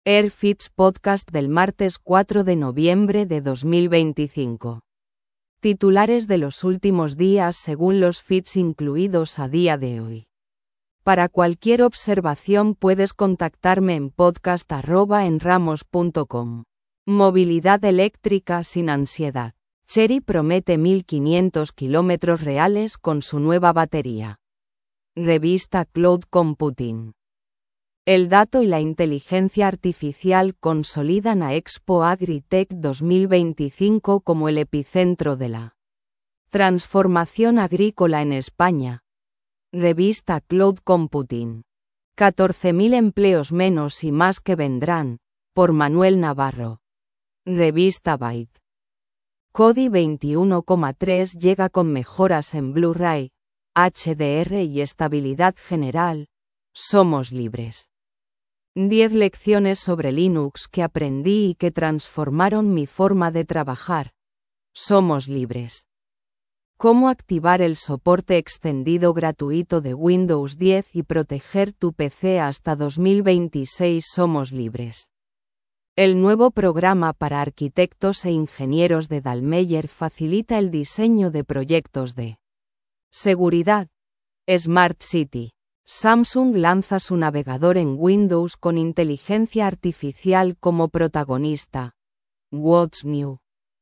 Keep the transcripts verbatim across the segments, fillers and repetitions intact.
AirFits Podcast del martes cuatro de noviembre de dos mil veinticinco. Titulares de los últimos días según los feeds incluidos a día de hoy. Para cualquier observación puedes contactarme en podcast arroba enramos punto com. Movilidad eléctrica sin ansiedad. Chery promete mil quinientos kilómetros reales con su nueva batería. Revista Cloud Computing. El dato y la inteligencia artificial consolidan a Expo Agritech dos mil veinticinco como el epicentro de la transformación agrícola en España. Revista Cloud Computing. catorce mil empleos menos y más que vendrán, por Manuel Navarro. Revista Byte. Kodi veintiuno coma tres llega con mejoras en Blu-ray, H D R y estabilidad general. Somos libres. diez lecciones sobre Linux que aprendí y que transformaron mi forma de trabajar. Somos libres. Cómo activar el soporte extendido gratuito de Windows diez y proteger tu P C hasta dos mil veintiséis. Somos libres. El nuevo programa para arquitectos e ingenieros de Dallmeyer facilita el diseño de proyectos de seguridad. Smart City. Samsung lanza su navegador en Windows con inteligencia artificial como protagonista. What's New?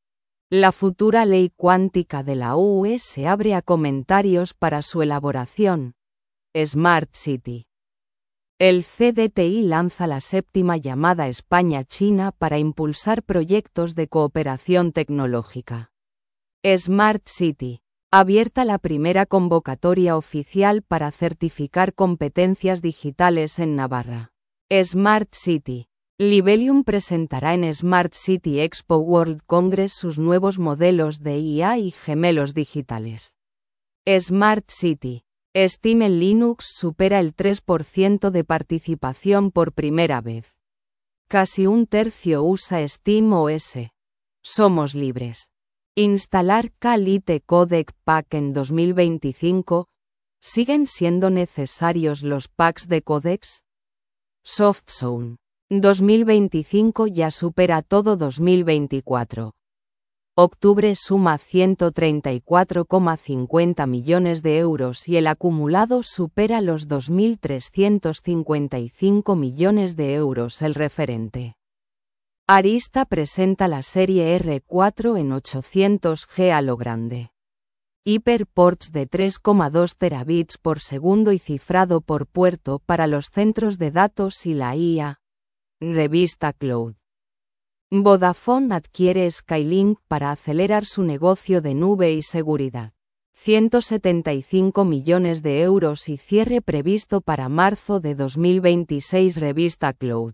La futura ley cuántica de la U E se abre a comentarios para su elaboración. Smart City. El C D T I lanza la séptima llamada España-China para impulsar proyectos de cooperación tecnológica. Smart City. Abierta la primera convocatoria oficial para certificar competencias digitales en Navarra. Smart City. Libelium presentará en Smart City Expo World Congress sus nuevos modelos de I A y gemelos digitales. Smart City. Steam en Linux supera el tres por ciento de participación por primera vez. Casi un tercio usa Steam O S. Somos libres. Instalar K-Lite Codec Pack en dos mil veinticinco. ¿Siguen siendo necesarios los packs de codecs? SoftZone. dos mil veinticinco ya supera todo dos mil veinticuatro. Octubre suma ciento treinta y cuatro coma cincuenta millones de euros y el acumulado supera los dos mil trescientos cincuenta y cinco millones de euros el referente. Arista presenta la serie R cuatro en ochocientos G a lo grande. Hyperports de tres coma dos terabits por segundo y cifrado por puerto para los centros de datos y la I A. Revista Cloud. Vodafone adquiere Skylink para acelerar su negocio de nube y seguridad. ciento setenta y cinco millones de euros y cierre previsto para marzo de dos mil veintiséis. Revista Cloud.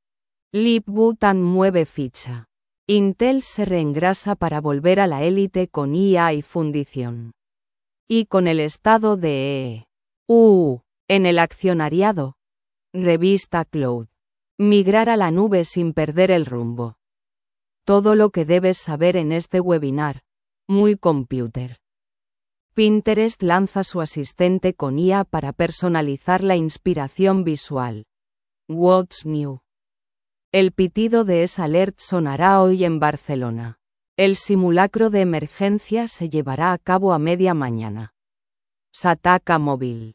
Lipbuttan mueve ficha. Intel se reengrasa para volver a la élite con I A y fundición. Y con el estado de E U en el accionariado. Revista Cloud. Migrar a la nube sin perder el rumbo. Todo lo que debes saber en este webinar. Muy computer. Pinterest lanza su asistente con I A para personalizar la inspiración visual. What's New? El pitido de S-Alert sonará hoy en Barcelona. El simulacro de emergencia se llevará a cabo a media mañana. Sataka Móvil.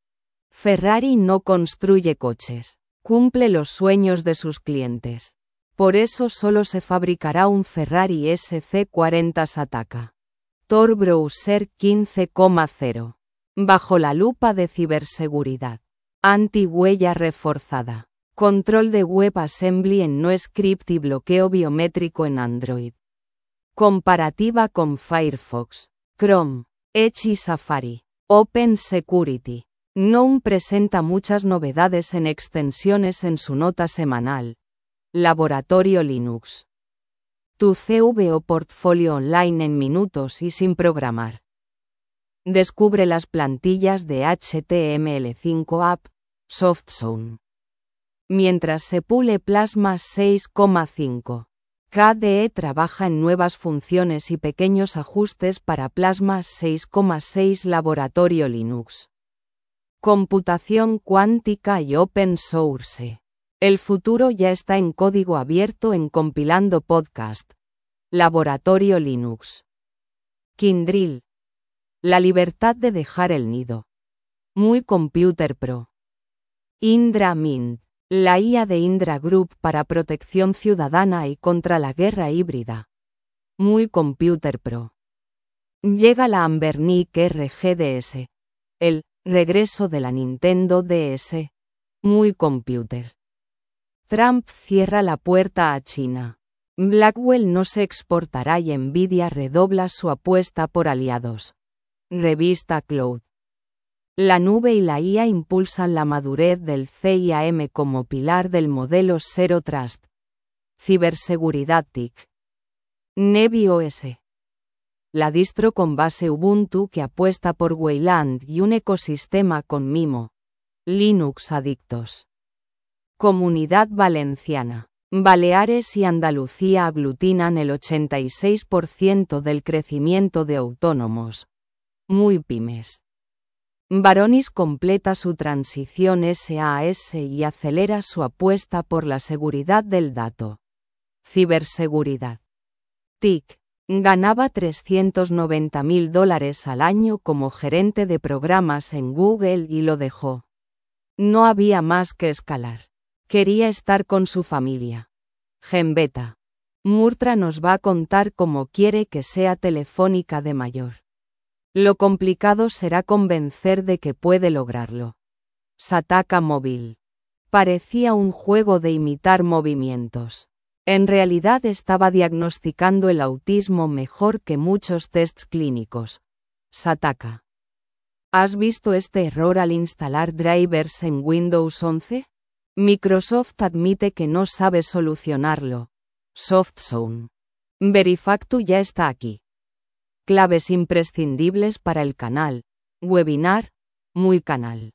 Ferrari no construye coches, cumple los sueños de sus clientes. Por eso solo se fabricará un Ferrari S C cuarenta Sataka. Tor Browser quince coma cero. Bajo la lupa de ciberseguridad. Anti-huella reforzada. Control de WebAssembly en NoScript y bloqueo biométrico en Android. Comparativa con Firefox, Chrome, Edge y Safari. Open Security. GNOME presenta muchas novedades en extensiones en su nota semanal. Laboratorio Linux. Tu C V o portfolio online en minutos y sin programar. Descubre las plantillas de H T M L cinco App, SoftZone. Mientras se pule Plasma seis coma cinco. K D E trabaja en nuevas funciones y pequeños ajustes para Plasma seis coma seis Laboratorio Linux. Computación cuántica y open source. El futuro ya está en código abierto en Compilando Podcast. Laboratorio Linux. Kindrill. La libertad de dejar el nido. Muy Computer Pro. Indra Mint. La I A de Indra Group para protección ciudadana y contra la guerra híbrida. Muy Computer Pro. Llega la Anbernic R G D S. El regreso de la Nintendo D S. Muy Computer. Trump cierra la puerta a China. Blackwell no se exportará y Nvidia redobla su apuesta por aliados. Revista Cloud. La nube y la I A impulsan la madurez del C I A M como pilar del modelo Zero Trust. Ciberseguridad T I C. NebiOS. La distro con base Ubuntu que apuesta por Wayland y un ecosistema con mimo. Linux adictos. Comunidad Valenciana. Baleares y Andalucía aglutinan el ochenta y seis por ciento del crecimiento de autónomos. Muy pymes. Varonis completa su transición S A a S y acelera su apuesta por la seguridad del dato. Ciberseguridad. T I C. Ganaba trescientos noventa mil dólares al año como gerente de programas en Google y lo dejó. No había más que escalar. Quería estar con su familia. Gembeta. Murtra nos va a contar cómo quiere que sea Telefónica de mayor. Lo complicado será convencer de que puede lograrlo. Sataka Móvil. Parecía un juego de imitar movimientos. En realidad estaba diagnosticando el autismo mejor que muchos tests clínicos. Sataka. ¿Has visto este error al instalar drivers en Windows once? Microsoft admite que no sabe solucionarlo. SoftZone. Verifactu ya está aquí. Claves imprescindibles para el canal. Webinar. Muy canal.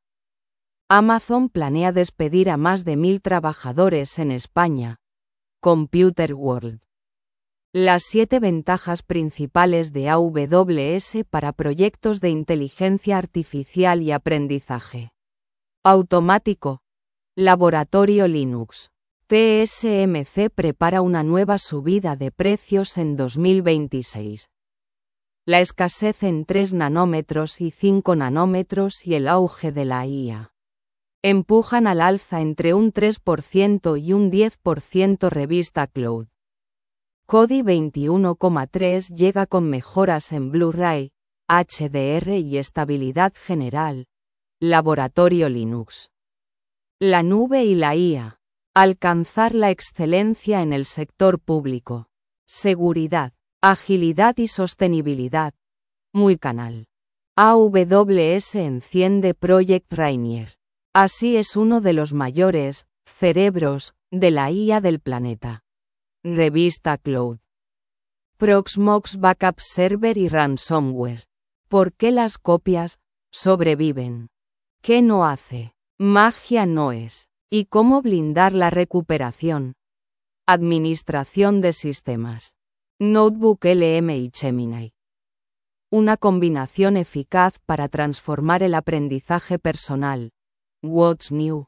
Amazon planea despedir a más de mil trabajadores en España. Computer World. Las siete ventajas principales de A W S para proyectos de inteligencia artificial y aprendizaje. Automático. Laboratorio Linux. T S M C prepara una nueva subida de precios en dos mil veintiséis. La escasez en tres nanómetros y cinco nanómetros y el auge de la I A. Empujan al alza entre un tres por ciento y un diez por ciento Revista Cloud. Kodi veintiuno coma tres llega con mejoras en Blu-ray, H D R y estabilidad general. Laboratorio Linux. La nube y la I A. Alcanzar la excelencia en el sector público. Seguridad, agilidad y sostenibilidad. Muy canal. A W S enciende Project Rainier. Así es uno de los mayores cerebros de la I A del planeta. Revista Cloud. Proxmox Backup Server y Ransomware. ¿Por qué las copias sobreviven? ¿Qué no hace? Magia no es. ¿Y cómo blindar la recuperación? Administración de sistemas. Notebook L M y Gemini. Una combinación eficaz para transformar el aprendizaje personal. What's new?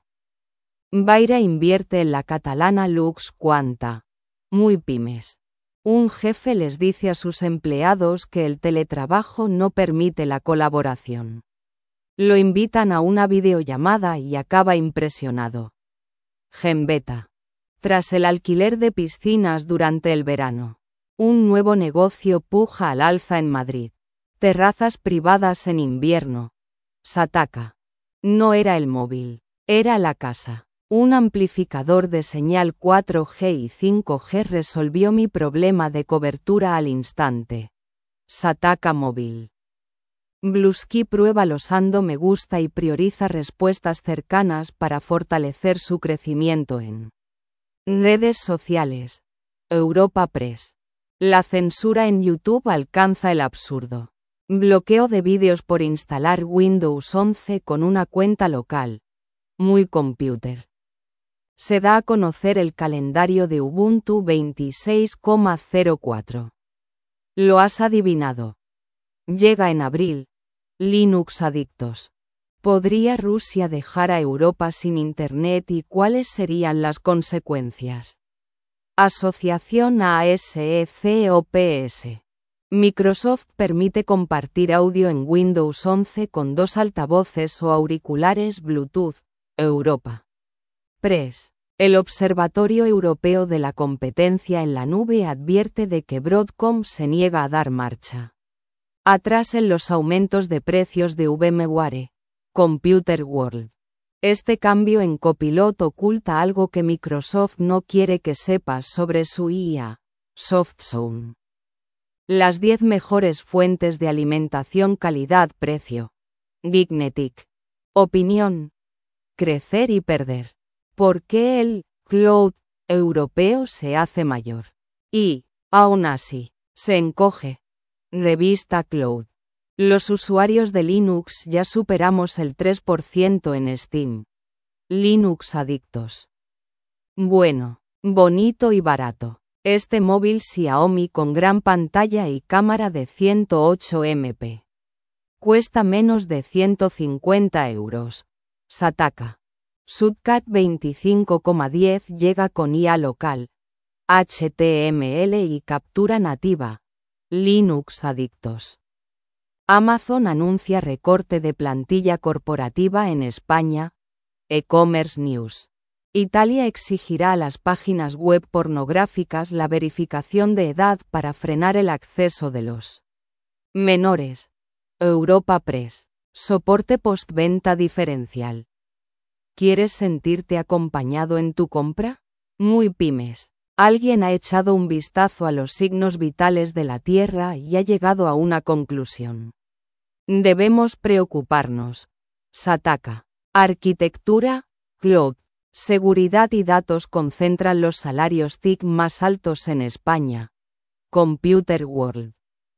Baira invierte en la catalana Lux Quanta. Muy pymes. Un jefe les dice a sus empleados que el teletrabajo no permite la colaboración. Lo invitan a una videollamada y acaba impresionado. Gembeta. Tras el alquiler de piscinas durante el verano. Un nuevo negocio puja al alza en Madrid. Terrazas privadas en invierno. Sataka. No era el móvil, era la casa. Un amplificador de señal cuatro G y cinco G resolvió mi problema de cobertura al instante. Sataka Móvil. Bluesky prueba los ando me gusta y prioriza respuestas cercanas para fortalecer su crecimiento en redes sociales. Europa Press. La censura en YouTube alcanza el absurdo. Bloqueo de vídeos por instalar Windows once con una cuenta local. Muy Computer. Se da a conocer el calendario de Ubuntu veintiséis punto cero cuatro. Lo has adivinado. Llega en abril. Linux adictos. ¿Podría Rusia dejar a Europa sin Internet y cuáles serían las consecuencias? Asociación A S E C O P S. Microsoft permite compartir audio en Windows once con dos altavoces o auriculares Bluetooth. Europa. Press. El Observatorio Europeo de la Competencia en la Nube advierte de que Broadcom se niega a dar marcha atrás en los aumentos de precios de VMware. Computer World. Este cambio en Copilot oculta algo que Microsoft no quiere que sepas sobre su I A. SoftZone. Las diez mejores fuentes de alimentación calidad-precio. Gignetic. Opinión. Crecer y perder. ¿Por qué el cloud europeo se hace mayor? Y, aún así, se encoge. Revista Cloud. Los usuarios de Linux ya superamos el tres por ciento en Steam. Linux adictos. Bueno, bonito y barato. Este móvil Xiaomi con gran pantalla y cámara de ciento ocho megapíxeles. Cuesta menos de ciento cincuenta euros. Sataka. Shutcat veinticinco coma diez llega con I A local, H T M L y captura nativa. Linux adictos. Amazon anuncia recorte de plantilla corporativa en España. E-commerce News. Italia exigirá a las páginas web pornográficas la verificación de edad para frenar el acceso de los menores. Europa Press. Soporte postventa diferencial. ¿Quieres sentirte acompañado en tu compra? Muy pymes. Alguien ha echado un vistazo a los signos vitales de la Tierra y ha llegado a una conclusión. Debemos preocuparnos. Sataka. Arquitectura, cloud, seguridad y datos concentran los salarios T I C más altos en España. Computer World.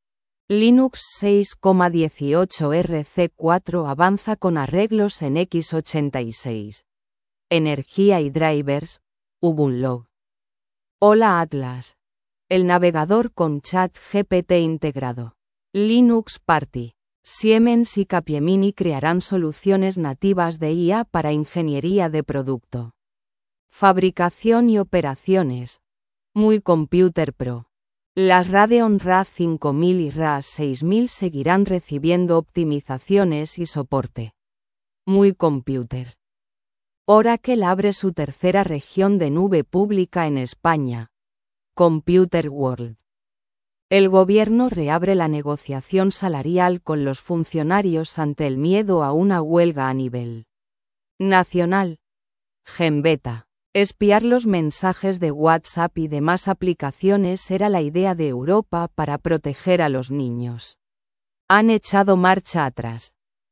Linux seis coma dieciocho R C cuatro avanza con arreglos en equis ochenta y seis. Energía y drivers, Ubuntu. Hola Atlas. El navegador con chat G P T integrado. Linux Party. Siemens y Capgemini crearán soluciones nativas de I A para ingeniería de producto. Fabricación y operaciones. Muy Computer Pro. Las Radeon R A cinco mil y R A seis mil seguirán recibiendo optimizaciones y soporte. Muy Computer. Oracle abre su tercera región de nube pública en España. Computer World. El gobierno reabre la negociación salarial con los funcionarios ante el miedo a una huelga a nivel nacional. Genbeta. Espiar los mensajes de WhatsApp y demás aplicaciones era la idea de Europa para proteger a los niños. Han echado marcha atrás.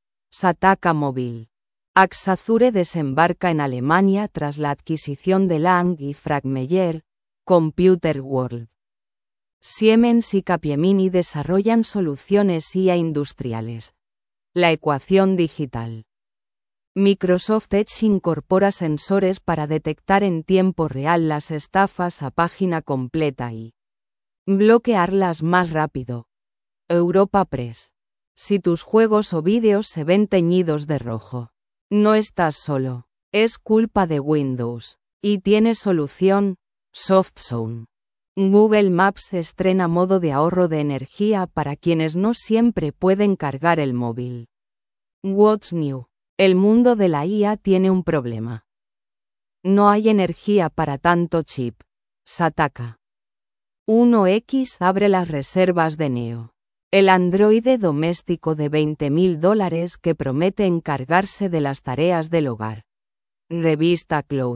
Sataka Móvil. Axazure desembarca en Alemania tras la adquisición de Lang y Fragmeyer. Computer World. Siemens y Capgemini desarrollan soluciones I A industriales. La ecuación digital. Microsoft Edge incorpora sensores para detectar en tiempo real las estafas a página completa y bloquearlas más rápido. Europa Press. Si tus juegos o vídeos se ven teñidos de rojo, no estás solo. Es culpa de Windows. Y tiene solución. SoftZone. Google Maps estrena modo de ahorro de energía para quienes no siempre pueden cargar el móvil. What's new? El mundo de la I A tiene un problema. No hay energía para tanto chip. Sataka. uno equis abre las reservas de Neo. El androide doméstico de veinte mil dólares que promete encargarse de las tareas del hogar. Revista Cloud.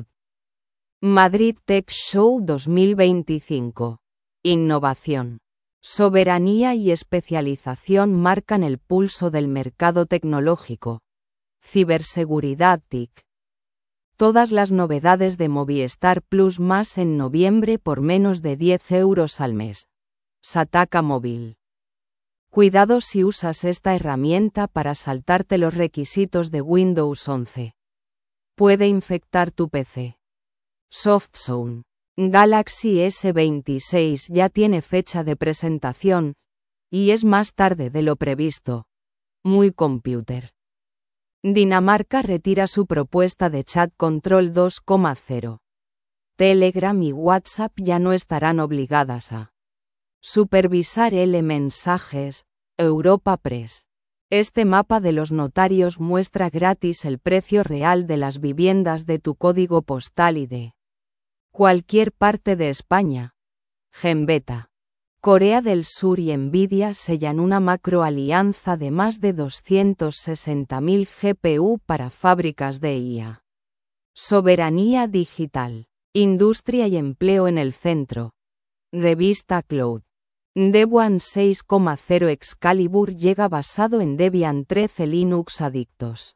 Madrid Tech Show dos mil veinticinco. Innovación. Soberanía y especialización marcan el pulso del mercado tecnológico. Ciberseguridad T I C. Todas las novedades de Movistar Plus más en noviembre por menos de diez euros al mes. Sataka Móvil. Cuidado si usas esta herramienta para saltarte los requisitos de Windows once. Puede infectar tu P C. SoftZone. Galaxy S veintiséis ya tiene fecha de presentación, y es más tarde de lo previsto. Muy Computer. Dinamarca retira su propuesta de chat control dos punto cero. Telegram y WhatsApp ya no estarán obligadas a supervisar el mensajes. Europa Press. Este mapa de los notarios muestra gratis el precio real de las viviendas de tu código postal y de cualquier parte de España. Genbeta. Corea del Sur y Nvidia sellan una macroalianza de más de doscientos sesenta mil G P U para fábricas de I A. Soberanía digital. Industria y empleo en el centro. Revista Cloud. Debian seis punto cero Excalibur llega basado en Debian trece Linux Adictos.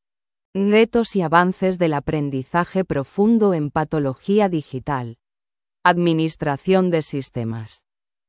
Retos y avances del aprendizaje profundo en patología digital. Administración de sistemas.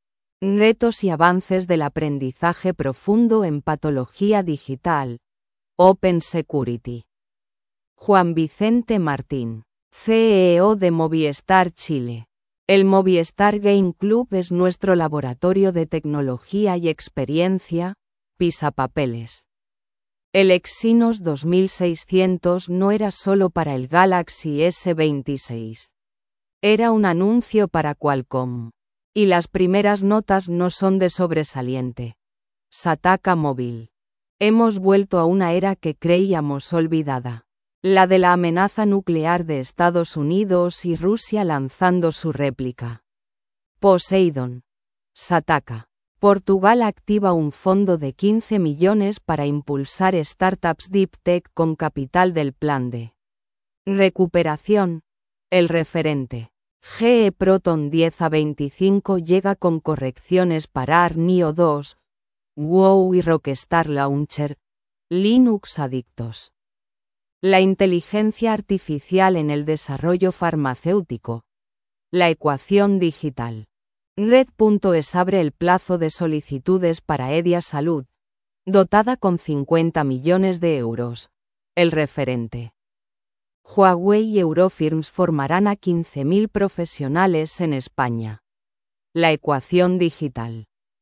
Retos y avances del aprendizaje profundo en patología digital. Open Security. Juan Vicente Martín, C E O de Movistar Chile. El Movistar Game Club es nuestro laboratorio de tecnología y experiencia. Pisapapeles. El Exynos dos mil seiscientos no era solo para el Galaxy ese veintiséis. Era un anuncio para Qualcomm. Y las primeras notas no son de sobresaliente. Sataka Móvil. Hemos vuelto a una era que creíamos olvidada. La de la amenaza nuclear de Estados Unidos y Rusia lanzando su réplica. Poseidon. Sataka. Portugal activa un fondo de quince millones para impulsar startups Deep Tech con capital del plan de recuperación. El referente. G E Proton diez a veinticinco llega con correcciones para A R Neo dos, WoW y Rockstar Launcher. Linux Adictos. La inteligencia artificial en el desarrollo farmacéutico. La ecuación digital. Red.es abre el plazo de solicitudes para Edia Salud, dotada con cincuenta millones de euros. El referente. Huawei y Eurofirms formarán a quince mil profesionales en España. La ecuación digital.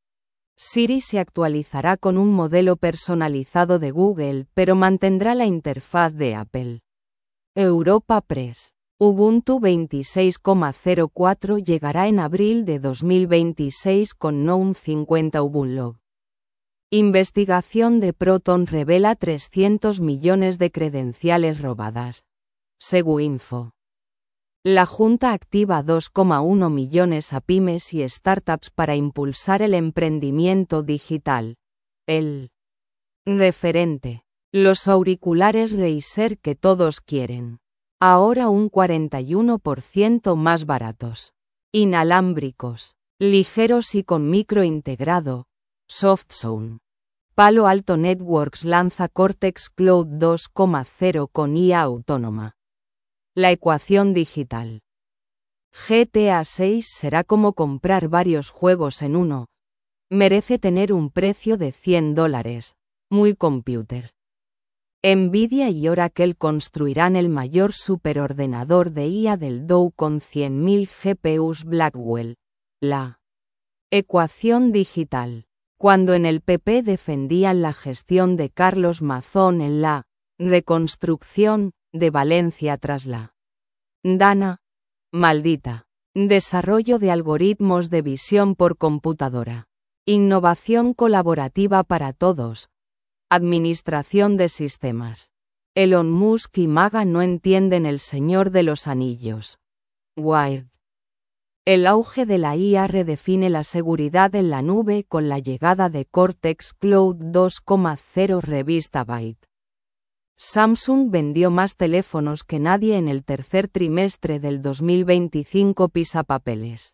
Siri se actualizará con un modelo personalizado de Google, pero mantendrá la interfaz de Apple. Europa Press. Ubuntu veintiséis punto cero cuatro llegará en abril de dos mil veintiséis con GNOME cincuenta Ubuntu. Investigación de Proton revela trescientos millones de credenciales robadas. Seguinfo. La Junta activa dos coma uno millones a pymes y startups para impulsar el emprendimiento digital. El referente. Los auriculares Razer que todos quieren. Ahora un cuarenta y uno por ciento más baratos. Inalámbricos. Ligeros y con micro integrado. SoftZone. Palo Alto Networks lanza Cortex Cloud dos punto cero con I A autónoma. La ecuación digital. G T A seis será como comprar varios juegos en uno. Merece tener un precio de cien dólares. Muy computer. Nvidia y Oracle construirán el mayor superordenador de I A del Dow con cien mil G P Us Blackwell. La ecuación digital. Cuando en el P P defendían la gestión de Carlos Mazón en la reconstrucción de Valencia tras la Dana maldita. Desarrollo de algoritmos de visión por computadora. Innovación colaborativa para todos. Administración de sistemas. Elon Musk y Maga no entienden el Señor de los Anillos. Wired. El auge de la I A redefine la seguridad en la nube con la llegada de Cortex Cloud dos punto cero Revista Byte. Samsung vendió más teléfonos que nadie en el tercer trimestre del dos mil veinticinco. Pisapapeles.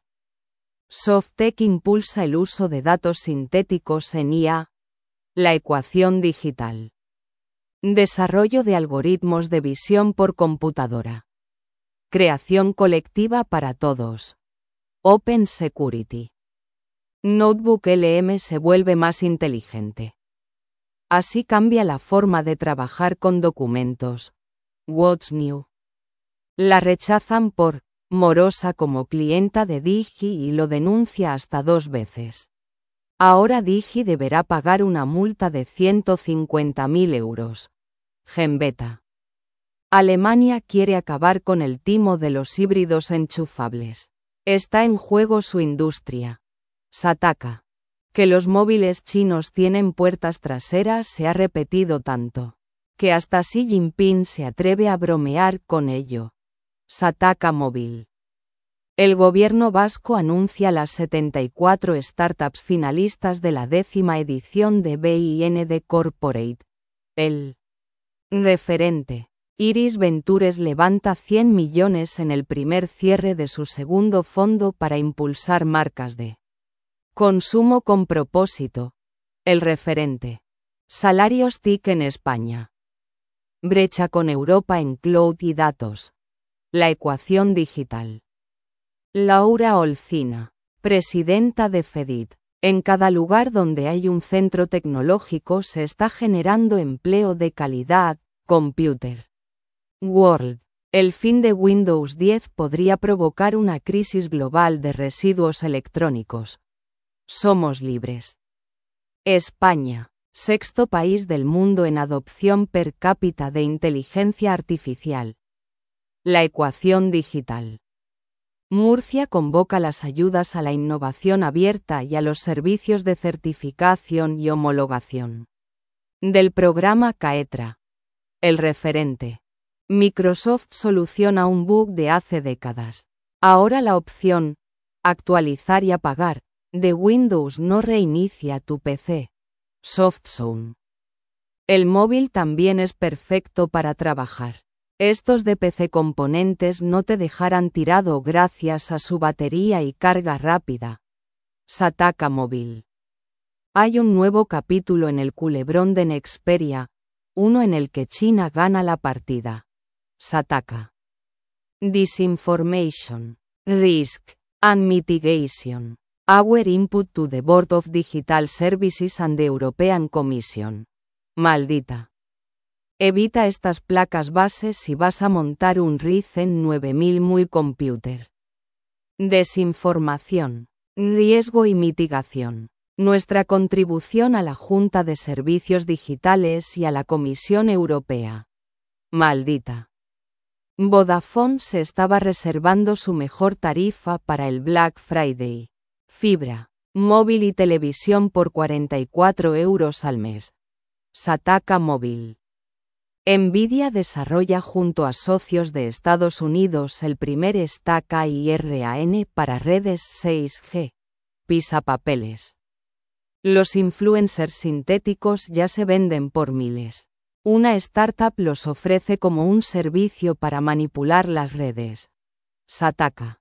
Softtek impulsa el uso de datos sintéticos en I A. La ecuación digital. Desarrollo de algoritmos de visión por computadora. Creación colectiva para todos. Open Security. Notebook L M se vuelve más inteligente. Así cambia la forma de trabajar con documentos. What's new? La rechazan por morosa como clienta de Digi y lo denuncia hasta dos veces. Ahora Digi deberá pagar una multa de ciento cincuenta mil euros. Genbeta. Alemania quiere acabar con el timo de los híbridos enchufables. Está en juego su industria. Sataka. Que los móviles chinos tienen puertas traseras se ha repetido tanto, que hasta Xi Jinping se atreve a bromear con ello. Sataka Móvil. El gobierno vasco anuncia las setenta y cuatro startups finalistas de la décima edición de B I N D Corporate. El referente. Iris Ventures levanta cien millones en el primer cierre de su segundo fondo para impulsar marcas de consumo con propósito. El referente. Salarios T I C en España. Brecha con Europa en cloud y datos. La ecuación digital. Laura Olcina, presidenta de FEDIT. En cada lugar donde hay un centro tecnológico se está generando empleo de calidad. Computer World. El fin de Windows diez podría provocar una crisis global de residuos electrónicos. Somos libres. España, sexto país del mundo en adopción per cápita de inteligencia artificial. La ecuación digital. Murcia convoca las ayudas a la innovación abierta y a los servicios de certificación y homologación del programa CAETRA. El referente. Microsoft soluciona un bug de hace décadas. Ahora la opción actualizar y apagar de Windows no reinicia tu P C. SoftZone. El móvil también es perfecto para trabajar. Estos de P C componentes no te dejarán tirado gracias a su batería y carga rápida. Sataka Móvil. Hay un nuevo capítulo en el culebrón de Nexperia, uno en el que China gana la partida. Sataka. Disinformation, Risk, and Mitigation. Our input to the Board of Digital Services and the European Commission. Maldita. Evita estas placas bases si vas a montar un Ryzen nueve mil muy computer. Desinformación, riesgo y mitigación. Nuestra contribución a la Junta de Servicios Digitales y a la Comisión Europea. Maldita. Vodafone se estaba reservando su mejor tarifa para el Black Friday. Fibra, móvil y televisión por cuarenta y cuatro euros al mes. Sataka Móvil. Nvidia desarrolla junto a socios de Estados Unidos el primer stack A I R A N para redes seis G. Pisapapeles. Los influencers sintéticos ya se venden por miles. Una startup los ofrece como un servicio para manipular las redes. Sataka.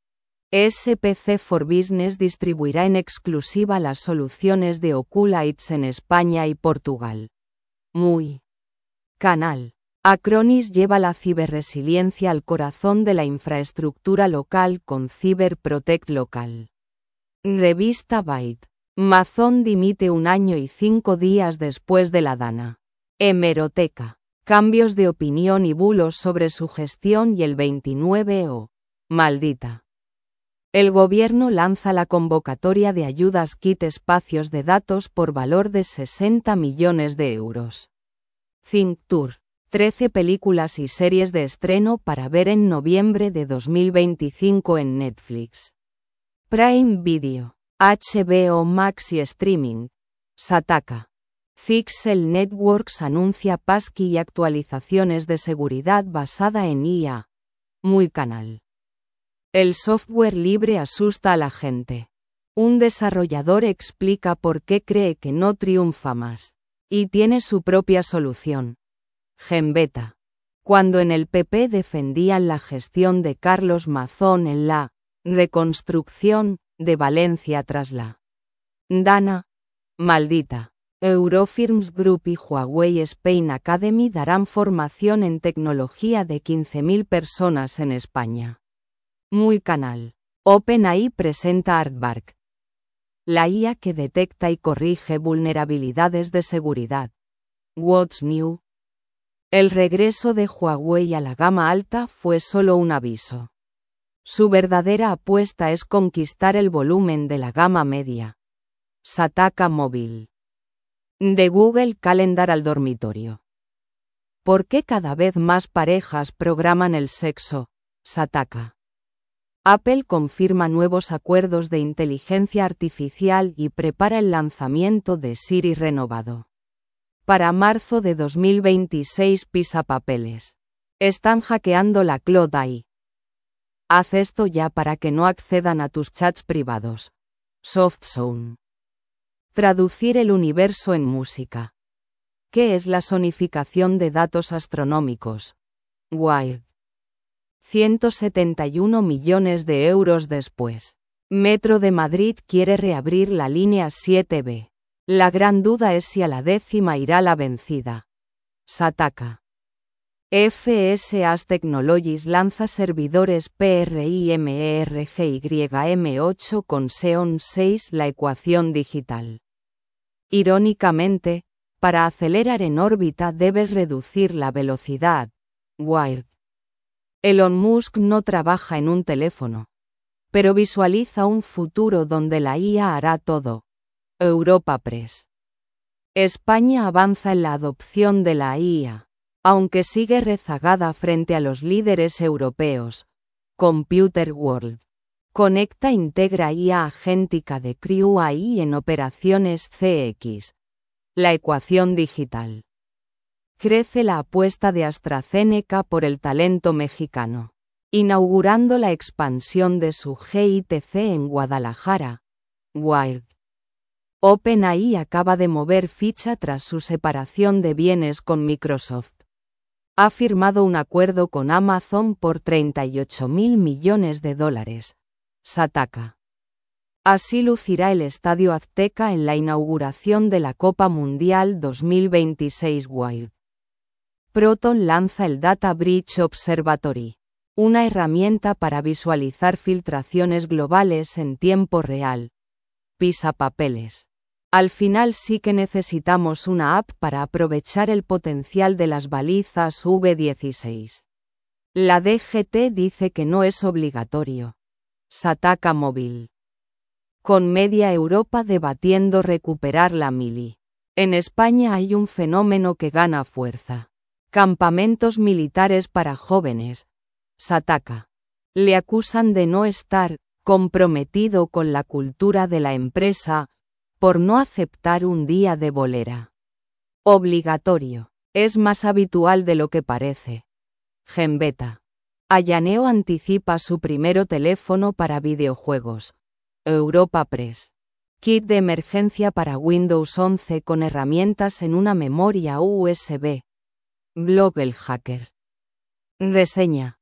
S P C for Business distribuirá en exclusiva las soluciones de Oculites en España y Portugal. Muy. Canal. Acronis lleva la ciberresiliencia al corazón de la infraestructura local con CyberProtect Local. Revista Byte. Amazon dimite un año y cinco días después de la Dana. Hemeroteca. Cambios de opinión y bulos sobre su gestión y el veintinueve O. Maldita. El gobierno lanza la convocatoria de ayudas Kit Espacios de Datos por valor de sesenta millones de euros. Think Tour. trece películas y series de estreno para ver en noviembre de dos mil veinticinco en Netflix. Prime Video, H B O Max y Streaming. Sataka. Pixel Networks anuncia passkey y actualizaciones de seguridad basada en I A. Muy canal. El software libre asusta a la gente. Un desarrollador explica por qué cree que no triunfa más. Y tiene su propia solución. Genbeta. Cuando en el P P defendían la gestión de Carlos Mazón en la reconstrucción de Valencia tras la Dana. Maldita. Eurofirms Group y Huawei Spain Academy darán formación en tecnología de quince mil personas en España. Muy canal. OpenAI presenta Aardvark. La I A que detecta y corrige vulnerabilidades de seguridad. What's new? El regreso de Huawei a la gama alta fue solo un aviso. Su verdadera apuesta es conquistar el volumen de la gama media. Sataka Móvil. De Google Calendar al dormitorio. ¿Por qué cada vez más parejas programan el sexo? Sataka. Apple confirma nuevos acuerdos de inteligencia artificial y prepara el lanzamiento de Siri renovado. Para marzo de dos mil veintiséis pisapapeles. Están hackeando la Cloud A I. Haz esto ya para que no accedan a tus chats privados. Softsound. Traducir el universo en música. ¿Qué es la sonificación de datos astronómicos? Wired. ciento setenta y uno millones de euros después. Metro de Madrid quiere reabrir la línea siete B. La gran duda es si a la décima irá la vencida. Sataka. F S A S Technologies lanza servidores PRIMERGYM ocho con Xeon seis, la ecuación digital. Irónicamente, para acelerar en órbita debes reducir la velocidad. Wired. Elon Musk no trabaja en un teléfono, pero visualiza un futuro donde la I A hará todo. Europa Press. España avanza en la adopción de la I A, aunque sigue rezagada frente a los líderes europeos. Computer World. Conecta integra I A agéntica de Crew A I en operaciones C X. La ecuación digital. Crece la apuesta de AstraZeneca por el talento mexicano, inaugurando la expansión de su G I T C en Guadalajara. Wired. OpenAI acaba de mover ficha tras su separación de bienes con Microsoft. Ha firmado un acuerdo con Amazon por treinta y ocho mil millones de dólares. Sataka. Así lucirá el Estadio Azteca en la inauguración de la Copa Mundial dos mil veintiséis. Wired. Proton lanza el Data Breach Observatory, una herramienta para visualizar filtraciones globales en tiempo real. Pisapapeles. Al final sí que necesitamos una app para aprovechar el potencial de las balizas V dieciséis. La D G T dice que no es obligatorio. Sataka Móvil. Con media Europa debatiendo recuperar la mili. En España hay un fenómeno que gana fuerza. Campamentos militares para jóvenes. Sataka. Le acusan de no estar comprometido con la cultura de la empresa, por no aceptar un día de bolera. Obligatorio. Es más habitual de lo que parece. Gembeta. Ayaneo anticipa su primero teléfono para videojuegos. Europa Press. Kit de emergencia para Windows once con herramientas en una memoria U S B. Blog El Hacker. Reseña.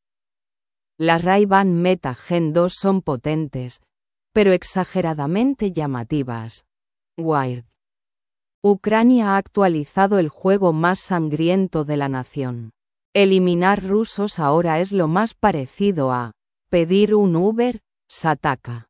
Las Ray-Ban Meta Gen dos son potentes, pero exageradamente llamativas. Wired. Ucrania ha actualizado el juego más sangriento de la nación. Eliminar rusos ahora es lo más parecido a pedir un Uber. Sataka.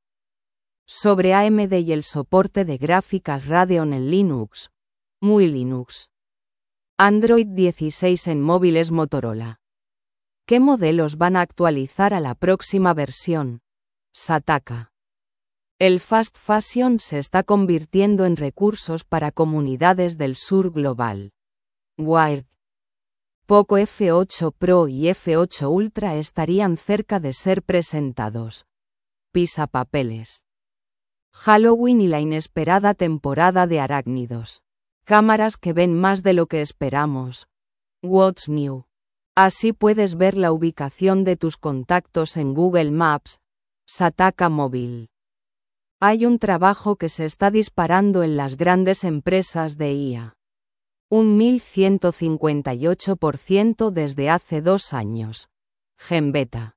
Sobre A M D y el soporte de gráficas Radeon en Linux. Muy Linux. Android dieciséis en móviles Motorola. ¿Qué modelos van a actualizar a la próxima versión? Sataka. El fast fashion se está convirtiendo en recursos para comunidades del sur global. Wired. Poco F ocho Pro y F ocho Ultra estarían cerca de ser presentados. Pisapapeles. Halloween y la inesperada temporada de arácnidos. Cámaras que ven más de lo que esperamos. What's New. Así puedes ver la ubicación de tus contactos en Google Maps. Sataka Móvil. Hay un trabajo que se está disparando en las grandes empresas de I A. Un mil ciento cincuenta y ocho por ciento desde hace dos años. Gembeta.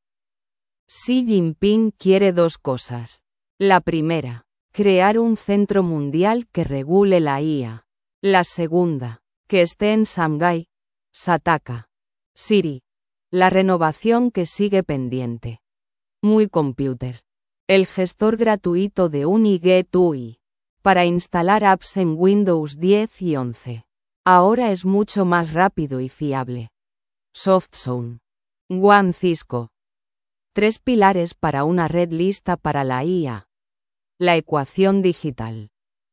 Xi Jinping quiere dos cosas. La primera, crear un centro mundial que regule la I A. La segunda, que esté en Shanghái. Sataka. Siri. La renovación que sigue pendiente. Muy Computer. El gestor gratuito de UniGet U I. Para instalar apps en Windows diez y once. Ahora es mucho más rápido y fiable. Softsound. One Cisco. Tres pilares para una red lista para la I A. La ecuación digital.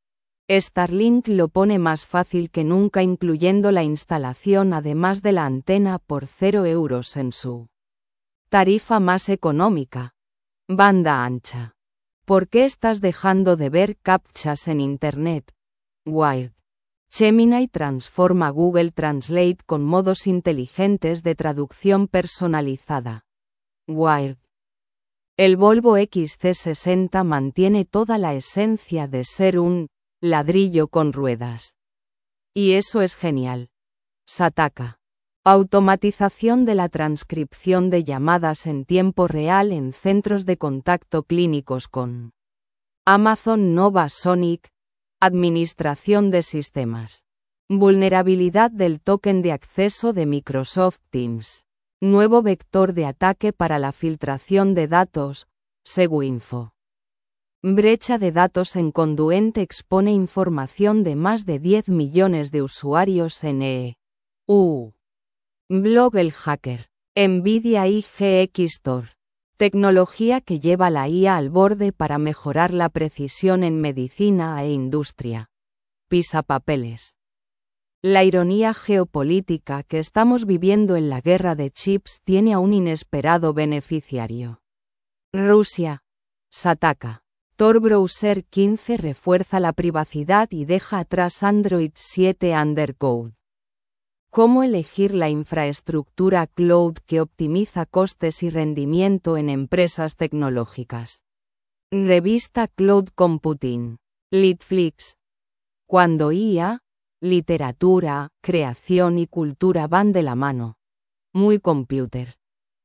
Starlink lo pone más fácil que nunca, incluyendo la instalación además de la antena por cero euros en su tarifa más económica. Banda ancha. ¿Por qué estás dejando de ver captchas en Internet? Wired. Gemini transforma Google Translate con modos inteligentes de traducción personalizada. Wired. El Volvo X C sesenta mantiene toda la esencia de ser un ladrillo con ruedas. Y eso es genial. Sataka. Automatización de la transcripción de llamadas en tiempo real en centros de contacto clínicos con Amazon Nova Sonic. Administración de sistemas. Vulnerabilidad del token de acceso de Microsoft Teams. Nuevo vector de ataque para la filtración de datos, SeguInfo. Brecha de datos en Conduent expone información de más de diez millones de usuarios en E U. Blog El Hacker. Nvidia I G X Tor. Tecnología que lleva la I A al borde para mejorar la precisión en medicina e industria. Pisapapeles. La ironía geopolítica que estamos viviendo en la guerra de chips tiene a un inesperado beneficiario. Rusia. Sataka. Tor Browser quince refuerza la privacidad y deja atrás Android siete Undercode. ¿Cómo elegir la infraestructura cloud que optimiza costes y rendimiento en empresas tecnológicas? Revista Cloud Computing. Litflix. Cuando I A, literatura, creación y cultura van de la mano. Muy computer.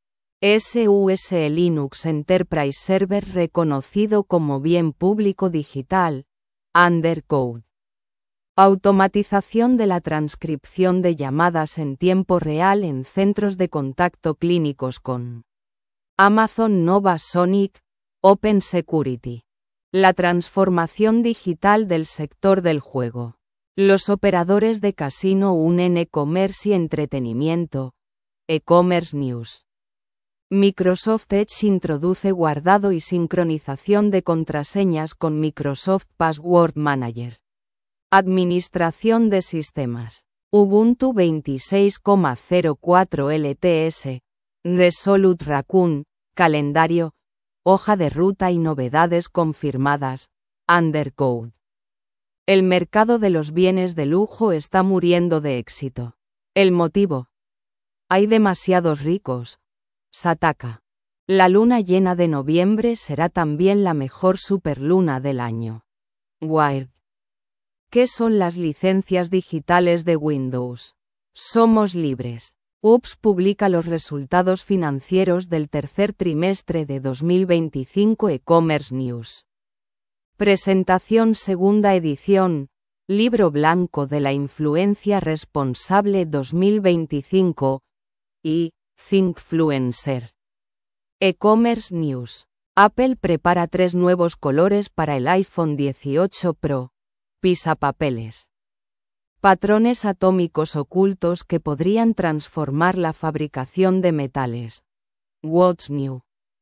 S U S Linux Enterprise Server reconocido como bien público digital, Undercode. Automatización de la transcripción de llamadas en tiempo real en centros de contacto clínicos con Amazon Nova Sonic, Open Security. La transformación digital del sector del juego. Los operadores de casino unen e-commerce y entretenimiento. E-commerce News. Microsoft Edge introduce guardado y sincronización de contraseñas con Microsoft Password Manager. Administración de sistemas. Ubuntu veintiséis punto cero cuatro L T S. Resolute Raccoon. Calendario. Hoja de ruta y novedades confirmadas. Undercode. El mercado de los bienes de lujo está muriendo de éxito. El motivo. Hay demasiados ricos. Sataka. La luna llena de noviembre será también la mejor superluna del año. Wired. ¿Qué son las licencias digitales de Windows? Somos libres. U P S publica los resultados financieros del tercer trimestre de dos mil veinticinco. E-commerce News. Presentación segunda edición. Libro blanco de la influencia responsable dos mil veinticinco. Y Thinkfluencer. E-commerce News. Apple prepara tres nuevos colores para el iPhone dieciocho Pro. Pisapapeles. Patrones atómicos ocultos que podrían transformar la fabricación de metales. What's New.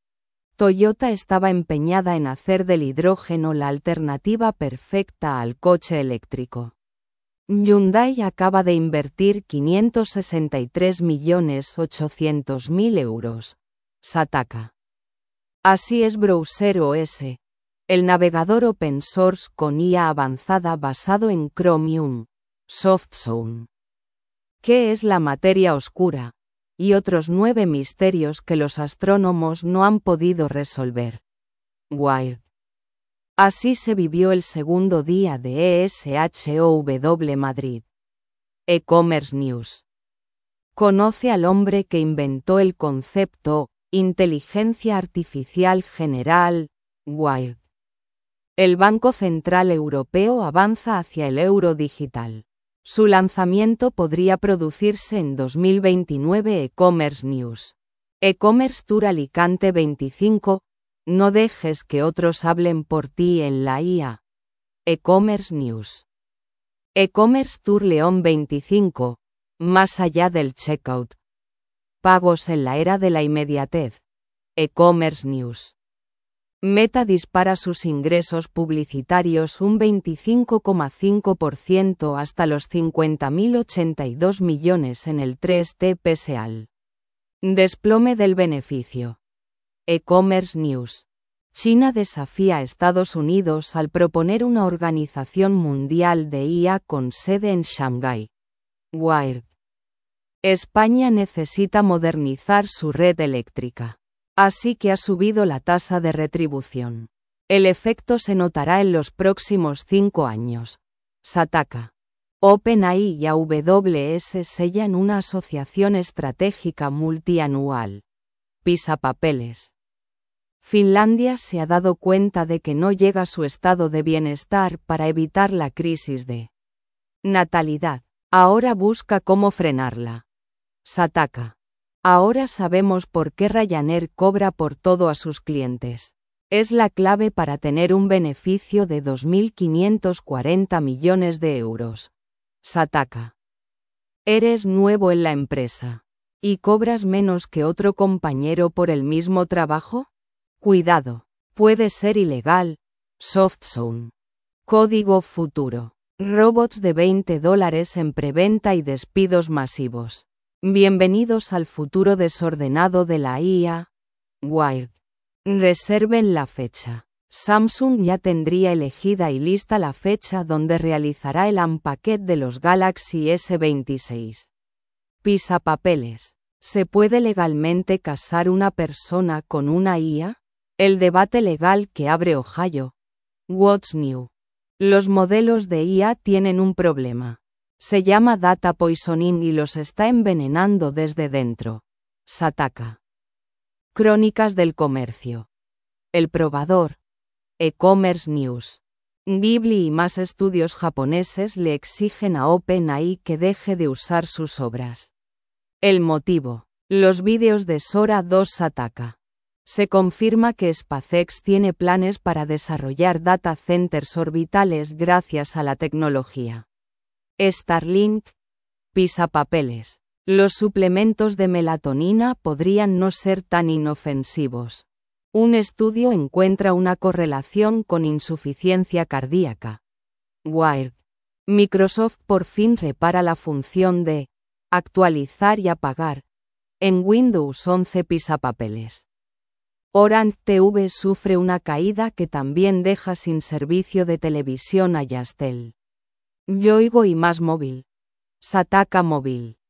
Toyota estaba empeñada en hacer del hidrógeno la alternativa perfecta al coche eléctrico. Hyundai acaba de invertir quinientos sesenta y tres millones ochocientos mil euros. Sataka. Así es Browser O S. El navegador open source con I A avanzada basado en Chromium. SoftZone. ¿Qué es la materia oscura? Y otros nueve misterios que los astrónomos no han podido resolver. Wired. Así se vivió el segundo día de E S H O W Madrid. E-commerce News. Conoce al hombre que inventó el concepto inteligencia artificial general. Wired. El Banco Central Europeo avanza hacia el euro digital. Su lanzamiento podría producirse en dos mil veintinueve. E-commerce News. E-commerce Tour Alicante veinticinco. No dejes que otros hablen por ti en la I A. E-commerce News. E-commerce Tour León veinticinco. Más allá del checkout. Pagos en la era de la inmediatez. E-commerce News. Meta dispara sus ingresos publicitarios un veinticinco coma cinco por ciento hasta los cincuenta mil ochenta y dos millones en el tres T pese al desplome del beneficio. E-Commerce News. China desafía a Estados Unidos al proponer una organización mundial de I A con sede en Shanghái. Wired. España necesita modernizar su red eléctrica. Así que ha subido la tasa de retribución. El efecto se notará en los próximos cinco años. Sataka. OpenAI y A W S sellan una asociación estratégica multianual. Pisapapeles. Finlandia se ha dado cuenta de que no llega a su estado de bienestar para evitar la crisis de natalidad. Ahora busca cómo frenarla. Sataka. Ahora sabemos por qué Ryanair cobra por todo a sus clientes. Es la clave para tener un beneficio de dos mil quinientos cuarenta millones de euros. Sataka. Eres nuevo en la empresa. ¿Y cobras menos que otro compañero por el mismo trabajo? Cuidado. Puede ser ilegal. SoftZone. Código futuro. Robots de veinte dólares en preventa y despidos masivos. Bienvenidos al futuro desordenado de la I A. Wired. Reserven la fecha. Samsung ya tendría elegida y lista la fecha donde realizará el unpacket de los Galaxy S veintiséis. Pisapapeles. ¿Se puede legalmente casar una persona con una I A? El debate legal que abre Ohio. What's new? Los modelos de I A tienen un problema. Se llama data poisoning y los está envenenando desde dentro. Sataka. Crónicas del comercio. El probador. E-Commerce News. Ghibli y más estudios japoneses le exigen a OpenAI que deje de usar sus obras. El motivo. Los vídeos de Sora dos Sataka. Se confirma que SpaceX tiene planes para desarrollar data centers orbitales gracias a la tecnología. Starlink. Pisapapeles. Los suplementos de melatonina podrían no ser tan inofensivos. Un estudio encuentra una correlación con insuficiencia cardíaca. Wired. Microsoft por fin repara la función de actualizar y apagar en Windows once. Pisapapeles. Orange T V sufre una caída que también deja sin servicio de televisión a Yastel. Yoigo y Más Móvil. Sataka Móvil.